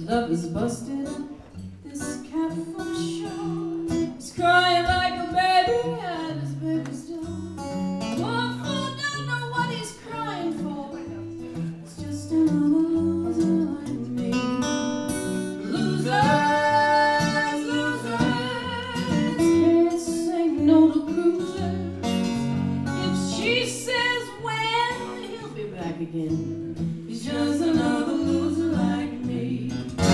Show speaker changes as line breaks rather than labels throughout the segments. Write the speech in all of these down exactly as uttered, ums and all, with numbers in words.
love is busted. This cat from shore is crying like a baby and his baby's done. Poor fool don't know what he's crying for. It's just another loser like me. Losers, losers, can't say no to cruisers. If she says when, he'll be back again. He's just another loser like me.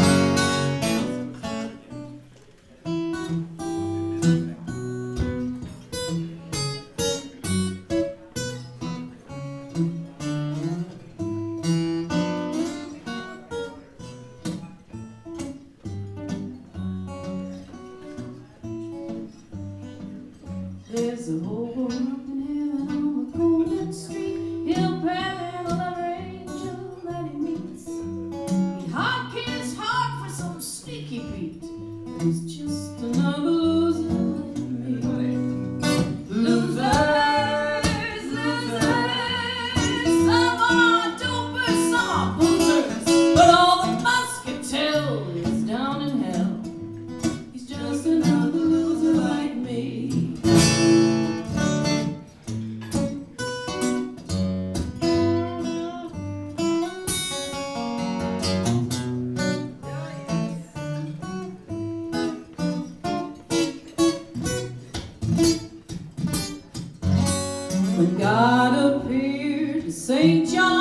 There's a hobo up in heaven on the golden street. He'll panhandle every angel that he meets. He'd hawk his heart for some sneaky Pete. He's just another loser like me. Losers, losers, some are dopers, some are boozers, but all the muscatel is down in hell. He's just another loser like me. When God appeared to Saint John